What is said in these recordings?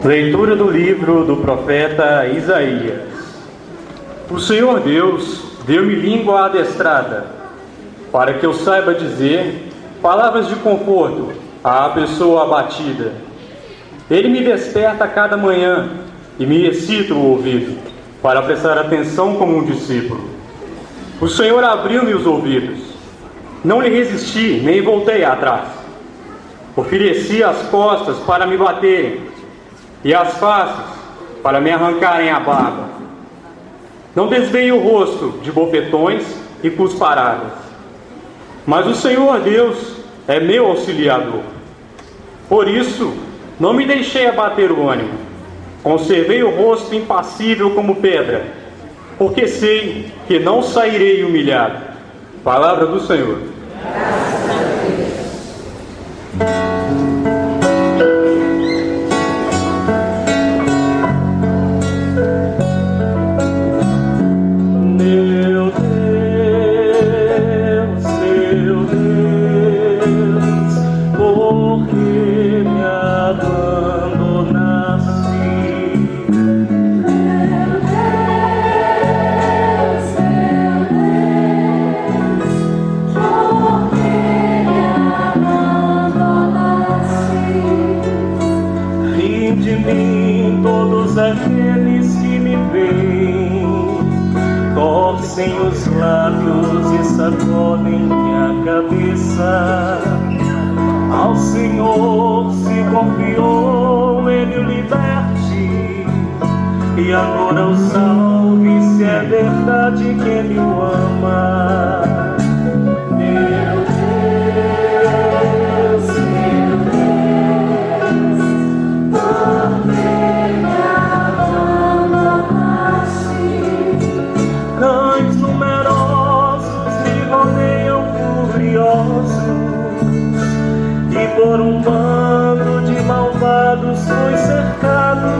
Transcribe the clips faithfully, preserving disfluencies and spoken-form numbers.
Leitura do livro do profeta Isaías. O Senhor Deus deu-me língua adestrada, para que eu saiba dizer palavras de conforto à pessoa abatida. Ele me desperta a cada manhã e me excita o ouvido, para prestar atenção como um discípulo. O Senhor abriu-me os ouvidos. Não lhe resisti, nem voltei atrás. Ofereci as costas para me baterem, e as faces para me arrancarem a barba. Não desviei o rosto de bofetões e cusparadas. Mas o Senhor Deus é meu auxiliador. Por isso, não me deixei abater o ânimo. Conservei o rosto impassível como pedra, porque sei que não sairei humilhado. Palavra do Senhor. Graças a Deus. Aqueles que me veem torcem os lábios e sacodem minha cabeça. Ao Senhor se confiou, Ele o liberte e agora o salve, se é verdade que Ele o ama. Meu Deus, meu Deus, por cães numerosos me rodeiam furiosos, e por um bando de malvados fui cercado.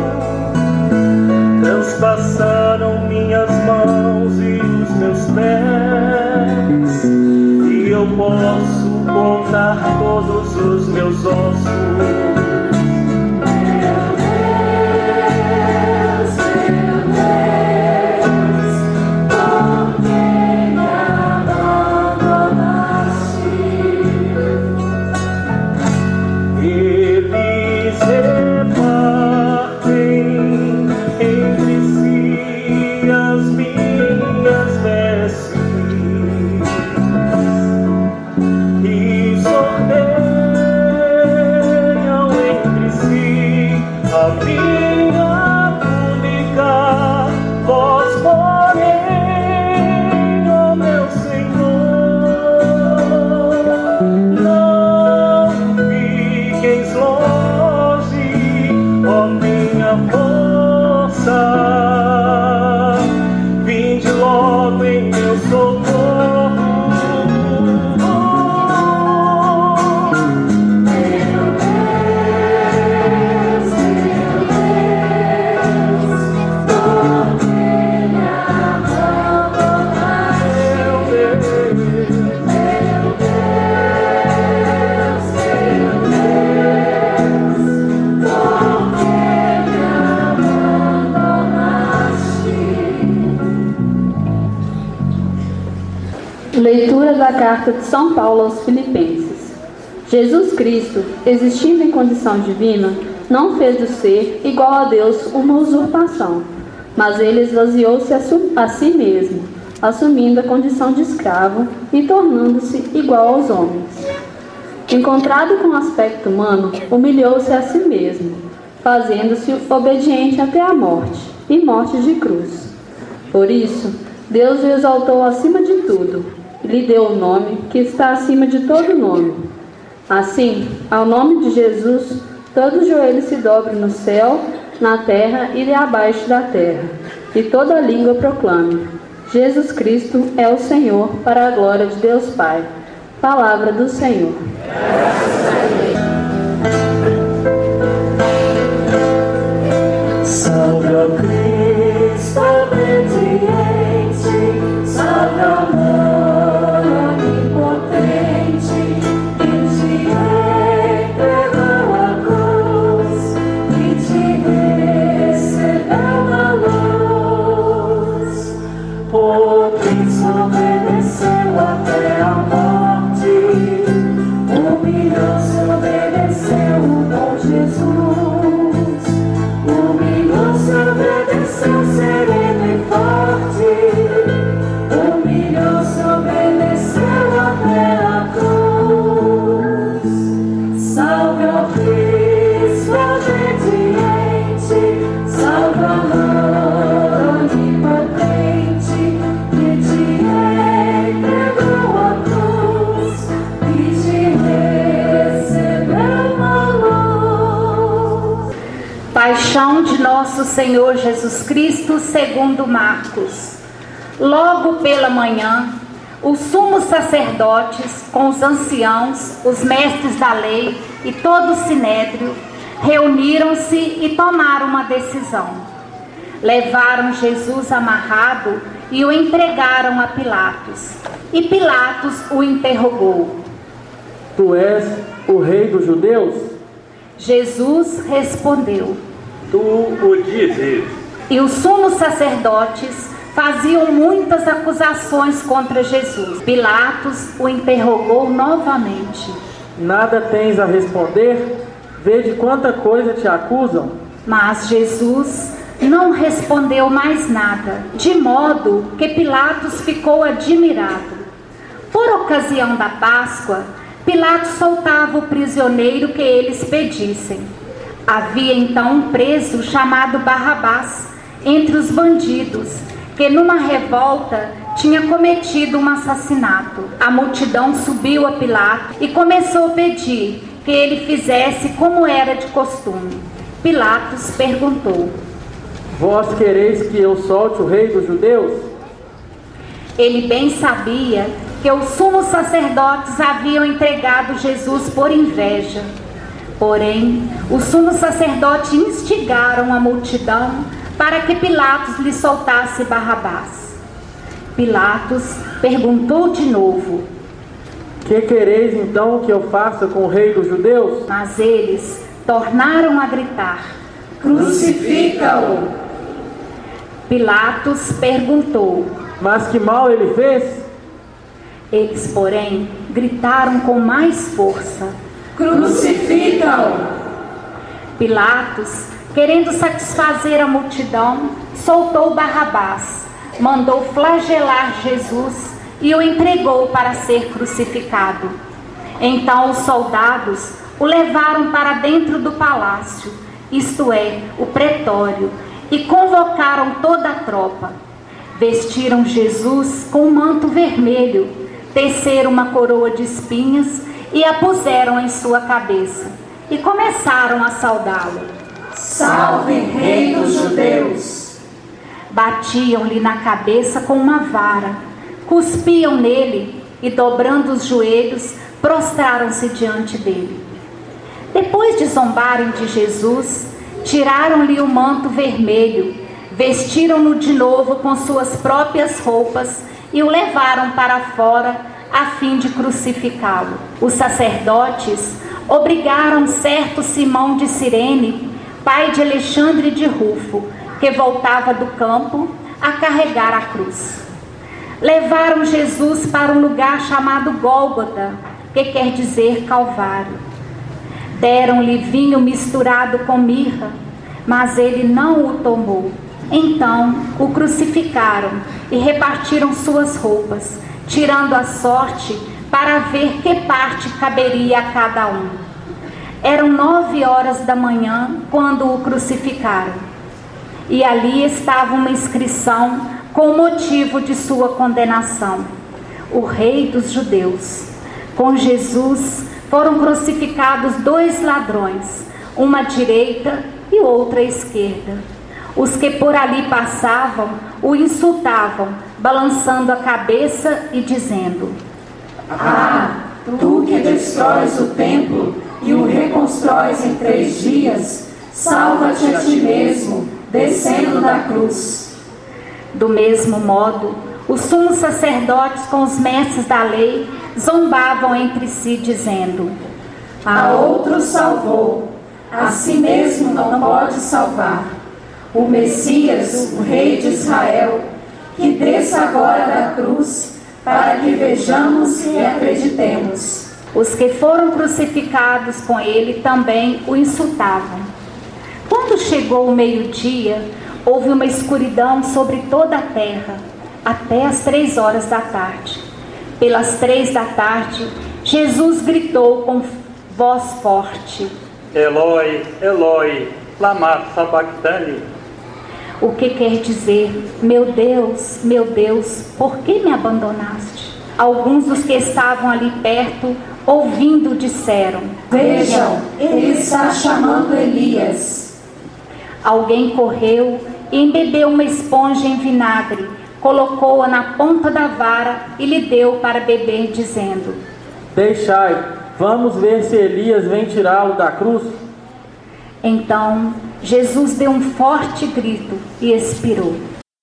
Transpassaram minhas mãos e os meus pés, e eu posso contar todos os meus ossos. Leitura da carta de São Paulo aos Filipenses. Jesus Cristo, existindo em condição divina, não fez do ser igual a Deus uma usurpação, mas ele esvaziou-se a si mesmo, assumindo a condição de escravo e tornando-se igual aos homens. Encontrado com aspecto humano, humilhou-se a si mesmo, fazendo-se obediente até a morte, e morte de cruz. Por isso, Deus o exaltou acima de tudo, e lhe deu o nome que está acima de todo nome. Assim, ao nome de Jesus, todo joelho se dobre no céu, na terra e abaixo da terra, e toda língua proclame: Jesus Cristo é o Senhor, para a glória de Deus Pai. Palavra do Senhor. Graças a Deus. Salve ao Cristo obediente, salve ao que te Paixão de nosso Senhor Jesus Cristo segundo Marcos. Logo pela manhã, os sumos sacerdotes, com os anciãos, os mestres da lei e todo o sinédrio, reuniram-se e tomaram uma decisão. Levaram Jesus amarrado e o entregaram a Pilatos. E Pilatos o interrogou: Tu és o rei dos judeus? Jesus respondeu: Tu o dizes. E os sumos sacerdotes faziam muitas acusações contra Jesus. Pilatos o interrogou novamente: Nada tens a responder? Vede quanta coisa te acusam. Mas Jesus não respondeu mais nada, de modo que Pilatos ficou admirado. Por ocasião da Páscoa, Pilatos soltava o prisioneiro que eles pedissem. Havia então um preso chamado Barrabás entre os bandidos, que numa revolta tinha cometido um assassinato. A multidão subiu a Pilatos e começou a pedir que ele fizesse como era de costume. Pilatos perguntou: Vós quereis que eu solte o rei dos judeus? Ele bem sabia que os sumos sacerdotes haviam entregado Jesus por inveja. Porém, os sumos sacerdotes instigaram a multidão para que Pilatos lhe soltasse Barrabás. Pilatos perguntou de novo: Que quereis então que eu faça com o rei dos judeus? Mas eles tornaram a gritar: Crucifica-o! Pilatos perguntou: Mas que mal ele fez? Eles, porém, gritaram com mais força: Crucifica-o! Pilatos, querendo satisfazer a multidão, soltou Barrabás, mandou flagelar Jesus e o entregou para ser crucificado. Então os soldados o levaram para dentro do palácio, isto é, o pretório, e convocaram toda a tropa. Vestiram Jesus com um manto vermelho, teceram uma coroa de espinhos e a puseram em sua cabeça, e começaram a saudá-lo: Salve, Rei dos Judeus! Batiam-lhe na cabeça com uma vara, cuspiam nele e, dobrando os joelhos, prostraram-se diante dele. Depois de zombarem de Jesus, tiraram-lhe o manto vermelho, vestiram-no de novo com suas próprias roupas e o levaram para fora a fim de crucificá-lo. Os sacerdotes obrigaram certo Simão de Cirene, pai de Alexandre de Rufo, que voltava do campo, a carregar a cruz. Levaram Jesus para um lugar chamado Gólgota, que quer dizer Calvário. Deram-lhe vinho misturado com mirra, mas ele não o tomou. Então o crucificaram e repartiram suas roupas, tirando a sorte para ver que parte caberia a cada um. Eram nove horas da manhã quando o crucificaram, e ali estava uma inscrição com o motivo de sua condenação: o Rei dos Judeus. Com Jesus foram crucificados dois ladrões, uma à direita e outra à esquerda. Os que por ali passavam o insultavam, balançando a cabeça e dizendo: Ah, tu que destróis o templo e o reconstróis em três dias, salva-te a ti mesmo, descendo da cruz. Do mesmo modo, os sumos sacerdotes com os mestres da lei zombavam entre si, dizendo: A outro salvou, a si mesmo não pode salvar. O Messias, o Rei de Israel, que desça agora da cruz, para que vejamos e acreditemos. Os que foram crucificados com ele também o insultavam. Quando chegou o meio-dia, houve uma escuridão sobre toda a terra, até as três horas da tarde. Pelas três da tarde, Jesus gritou com voz forte: Eloi, Eloi, lama sabachthani. O que quer dizer: meu Deus, meu Deus, por que me abandonaste? Alguns dos que estavam ali perto, ouvindo, disseram: Vejam, ele está chamando Elias. Alguém correu e embebeu uma esponja em vinagre, colocou-a na ponta da vara e lhe deu para beber, dizendo: Deixai, vamos ver se Elias vem tirá-lo da cruz. Então Jesus deu um forte grito e expirou.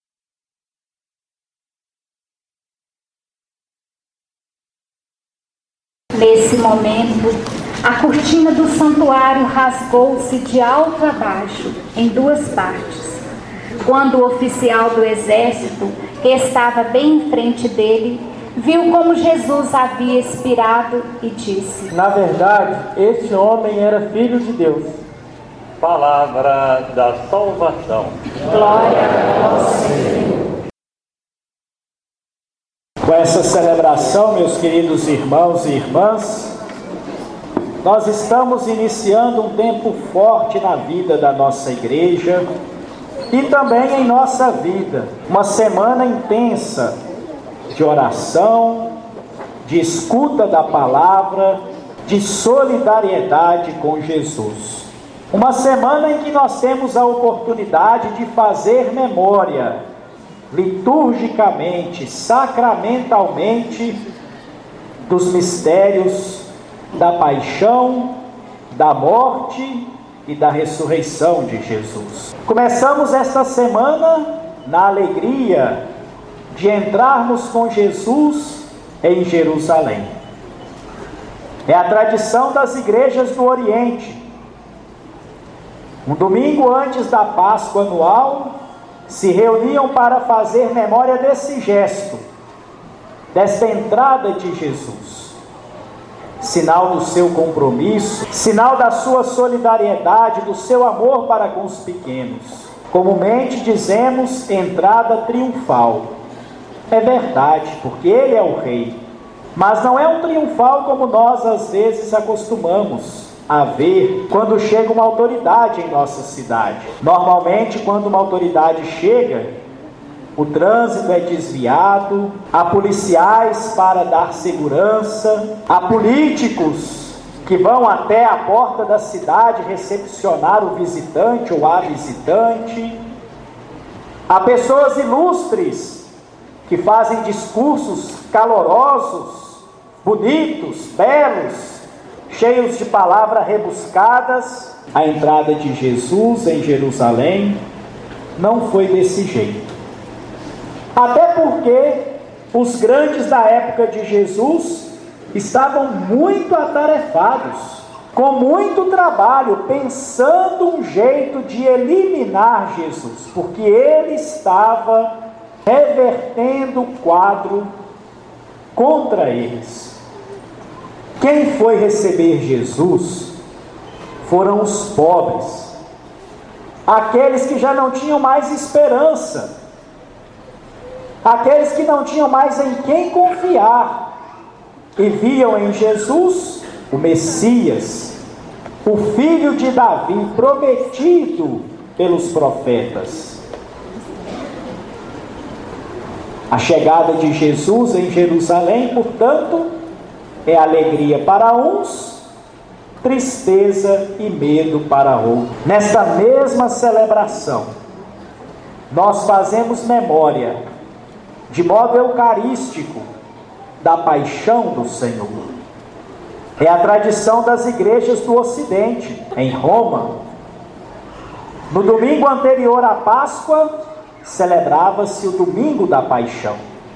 Nesse momento, a cortina do santuário rasgou-se de alto a baixo, em duas partes. Quando o oficial do exército, que estava bem em frente dele, viu como Jesus havia expirado e disse: Na verdade, este homem era filho de Deus. Palavra da salvação. Glória a vós, Senhor. Com essa celebração, meus queridos irmãos e irmãs, nós estamos iniciando um tempo forte na vida da nossa igreja e também em nossa vida. Uma semana intensa de oração, de escuta da palavra, de solidariedade com Jesus. Uma semana em que nós temos a oportunidade de fazer memória, liturgicamente, sacramentalmente, dos mistérios da paixão, da morte e da ressurreição de Jesus. Começamos esta semana na alegria de entrarmos com Jesus em Jerusalém. É a tradição das igrejas do Oriente. Um domingo antes da Páscoa anual, se reuniam para fazer memória desse gesto, desta entrada de Jesus, sinal do seu compromisso, sinal da sua solidariedade, do seu amor para com os pequenos. Comumente dizemos entrada triunfal. É verdade, porque ele é o rei, mas não é um triunfal como nós às vezes acostumamos a ver quando chega uma autoridade em nossa cidade. Normalmente, quando uma autoridade chega, o trânsito é desviado, há policiais para dar segurança, há políticos que vão até a porta da cidade recepcionar o visitante ou a visitante, há pessoas ilustres que fazem discursos calorosos, bonitos, belos, cheios de palavras rebuscadas. A entrada de Jesus em Jerusalém não foi desse jeito. Até porque os grandes da época de Jesus estavam muito atarefados, com muito trabalho, pensando um jeito de eliminar Jesus, porque ele estava revertendo o quadro contra eles. Quem foi receber Jesus foram os pobres, aqueles que já não tinham mais esperança, aqueles que não tinham mais em quem confiar, e viam em Jesus o Messias, o filho de Davi, prometido pelos profetas. A chegada de Jesus em Jerusalém, portanto, é alegria para uns, tristeza e medo para outros. Nesta mesma celebração, nós fazemos memória, de modo eucarístico, da paixão do Senhor. É a tradição das igrejas do Ocidente. Em Roma, no domingo anterior à Páscoa, celebrava-se o domingo da paixão.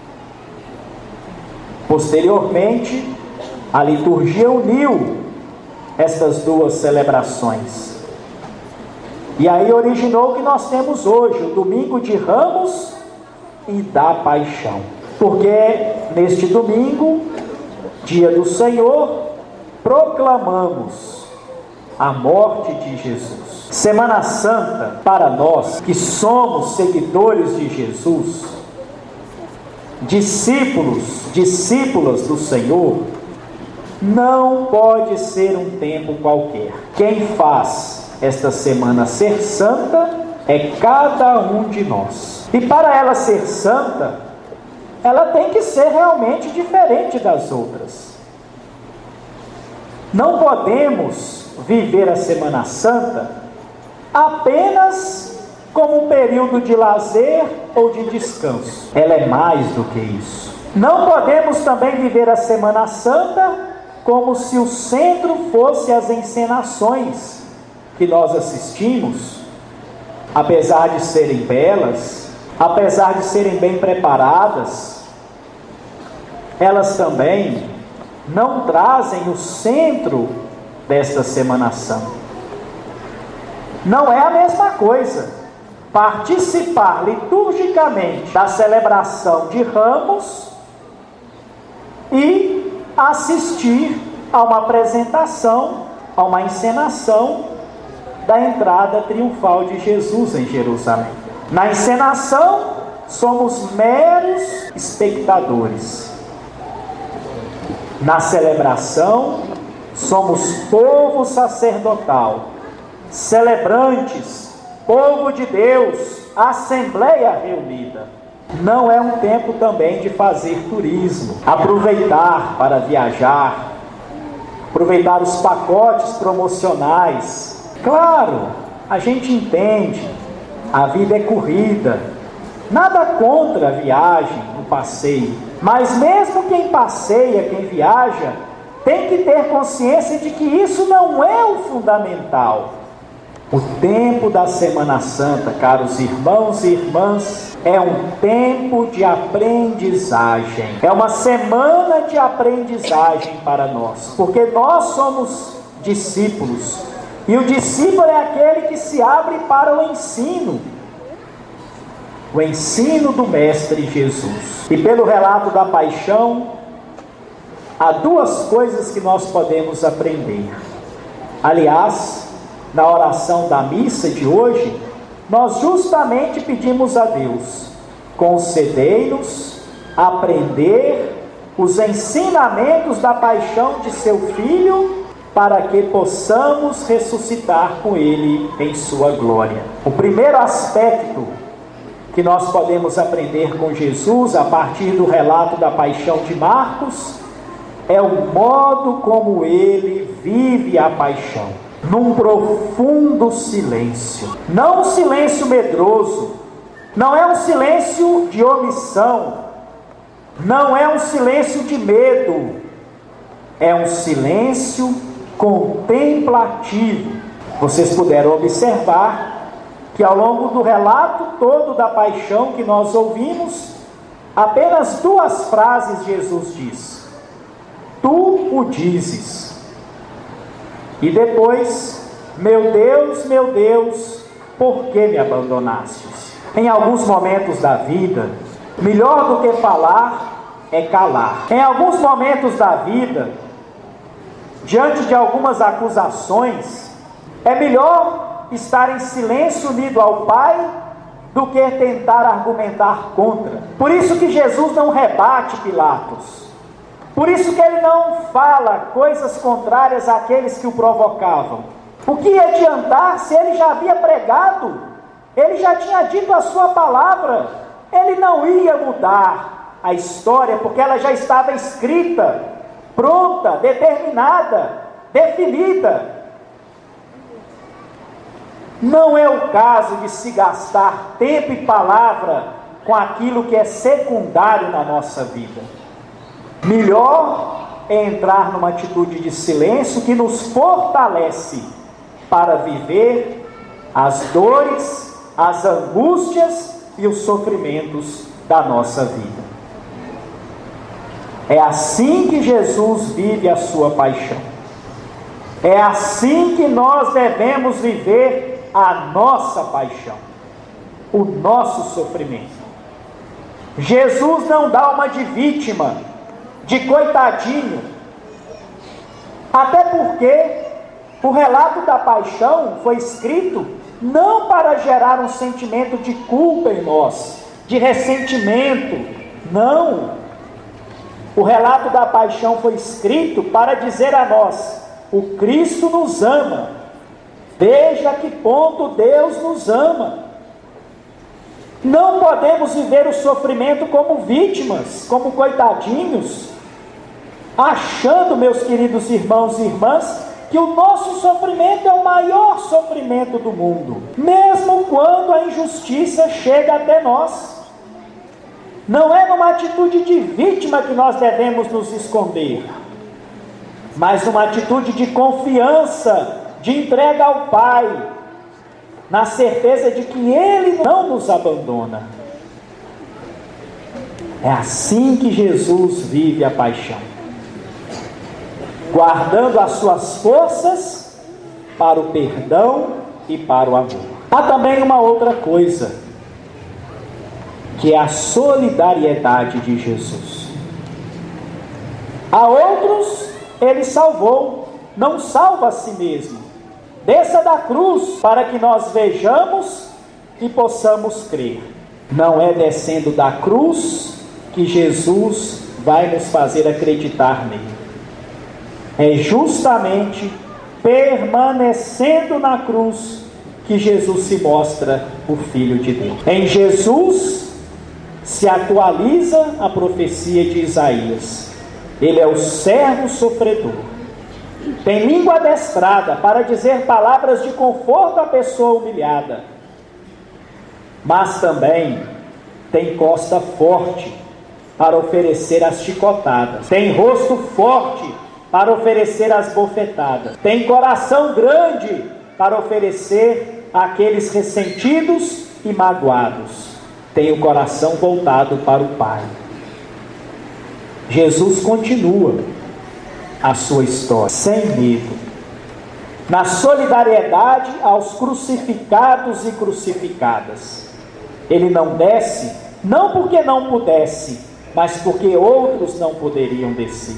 Posteriormente, a liturgia uniu estas duas celebrações. E aí originou o que nós temos hoje, o domingo de Ramos e da Paixão. Porque neste domingo, dia do Senhor, proclamamos a morte de Jesus. Semana Santa, para nós que somos seguidores de Jesus, discípulos, discípulas do Senhor, não pode ser um tempo qualquer. Quem faz esta semana ser santa é cada um de nós. E para ela ser santa, ela tem que ser realmente diferente das outras. Não podemos viver a Semana Santa apenas como um período de lazer ou de descanso. Ela é mais do que isso. Não podemos também viver a Semana Santa como se o centro fosse as encenações que nós assistimos, apesar de serem belas, apesar de serem bem preparadas, elas também não trazem o centro desta Semana Santa. Não é a mesma coisa participar liturgicamente da celebração de Ramos e assistir a uma apresentação, a uma encenação da entrada triunfal de Jesus em Jerusalém. Na encenação, somos meros espectadores. Na celebração, somos povo sacerdotal, celebrantes, povo de Deus, assembleia reunida. Não é um tempo também de fazer turismo, aproveitar para viajar, aproveitar os pacotes promocionais. Claro, a gente entende, a vida é corrida, nada contra a viagem, o passeio, mas mesmo quem passeia, quem viaja, tem que ter consciência de que isso não é o fundamental. O tempo da Semana Santa, caros irmãos e irmãs, é um tempo de aprendizagem. É uma semana de aprendizagem para nós, porque nós somos discípulos. E o discípulo é aquele que se abre para o ensino. O ensino do Mestre Jesus. E pelo relato da paixão, há duas coisas que nós podemos aprender. Aliás, na oração da missa de hoje, nós justamente pedimos a Deus: concedei-nos aprender os ensinamentos da paixão de seu Filho, para que possamos ressuscitar com Ele em sua glória. O primeiro aspecto que nós podemos aprender com Jesus, a partir do relato da paixão de Marcos, é o modo como Ele vive a paixão. Num profundo silêncio, não um silêncio medroso, não é um silêncio de omissão, não é um silêncio de medo, é um silêncio contemplativo. Vocês puderam observar que ao longo do relato todo da paixão que nós ouvimos, apenas duas frases Jesus diz: tu o dizes. E depois, meu Deus, meu Deus, por que me abandonastes? Em alguns momentos da vida, melhor do que falar é calar. Em alguns momentos da vida, diante de algumas acusações, é melhor estar em silêncio unido ao Pai do que tentar argumentar contra. Por isso que Jesus não rebate Pilatos. Por isso que ele não fala coisas contrárias àqueles que o provocavam. O que ia adiantar se ele já havia pregado? Ele já tinha dito a sua palavra. Ele não ia mudar a história, porque ela já estava escrita, pronta, determinada, definida. Não é o caso de se gastar tempo e palavra com aquilo que é secundário na nossa vida. Melhor é entrar numa atitude de silêncio que nos fortalece para viver as dores, as angústias e os sofrimentos da nossa vida. É assim que Jesus vive a sua paixão. É assim que nós devemos viver a nossa paixão, o nosso sofrimento. Jesus não dá uma de vítima, de coitadinho, até porque o relato da paixão foi escrito não para gerar um sentimento de culpa em nós, de ressentimento, não. O relato da paixão foi escrito para dizer a nós: o Cristo nos ama, veja a que ponto Deus nos ama. Não podemos viver o sofrimento como vítimas, como coitadinhos, achando, meus queridos irmãos e irmãs, que o nosso sofrimento é o maior sofrimento do mundo, mesmo quando a injustiça chega até nós. Não é numa atitude de vítima que nós devemos nos esconder, mas numa atitude de confiança, de entrega ao Pai, na certeza de que Ele não nos abandona. É assim que Jesus vive a paixão, guardando as suas forças para o perdão e para o amor. Há também uma outra coisa, que é a solidariedade de Jesus. A outros Ele salvou, não salva a si mesmo. Desça da cruz para que nós vejamos e possamos crer. Não é descendo da cruz que Jesus vai nos fazer acreditar nele. É justamente permanecendo na cruz que Jesus se mostra o Filho de Deus. Em Jesus se atualiza a profecia de Isaías. Ele é o servo sofredor. Tem língua adestrada para dizer palavras de conforto à pessoa humilhada. Mas também tem costa forte para oferecer as chicotadas. Tem rosto forte para oferecer as bofetadas. Tem coração grande para oferecer àqueles ressentidos e magoados. Tem o coração voltado para o Pai. Jesus continua a sua história, sem medo, na solidariedade aos crucificados e crucificadas. Ele não desce, não porque não pudesse, mas porque outros não poderiam descer.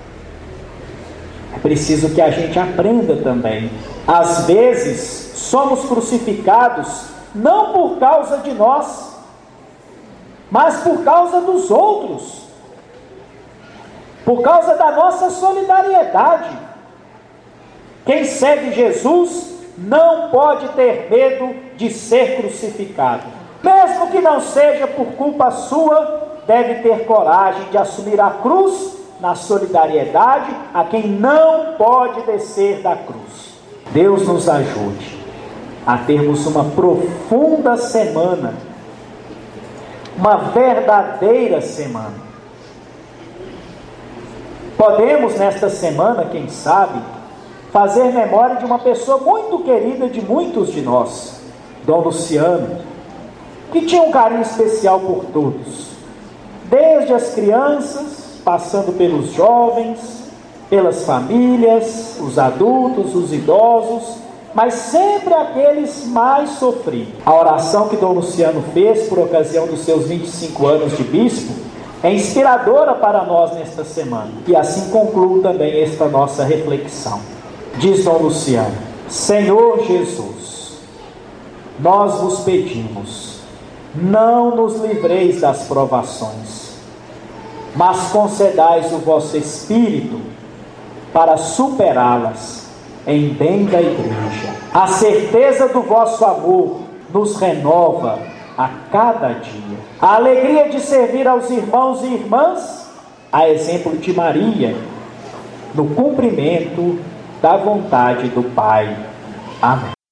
É preciso que a gente aprenda também. Às vezes, somos crucificados não por causa de nós, mas por causa dos outros. Por causa da nossa solidariedade. Quem segue Jesus não pode ter medo de ser crucificado. Mesmo que não seja por culpa sua, deve ter coragem de assumir a cruz na solidariedade a quem não pode descer da cruz. Deus nos ajude a termos uma profunda semana, uma verdadeira semana. Podemos nesta semana, quem sabe, fazer memória de uma pessoa muito querida de muitos de nós, Dom Luciano, que tinha um carinho especial por todos, desde as crianças, passando pelos jovens, pelas famílias, os adultos, os idosos, mas sempre aqueles mais sofridos. A oração que Dom Luciano fez por ocasião dos seus vinte e cinco anos de bispo é inspiradora para nós nesta semana. E assim concluo também esta nossa reflexão. Diz Dom Luciano: Senhor Jesus, nós vos pedimos, não nos livreis das provações, mas concedais o vosso Espírito para superá-las em bem da Igreja. A certeza do vosso amor nos renova a cada dia. A alegria de servir aos irmãos e irmãs, a exemplo de Maria, no cumprimento da vontade do Pai. Amém.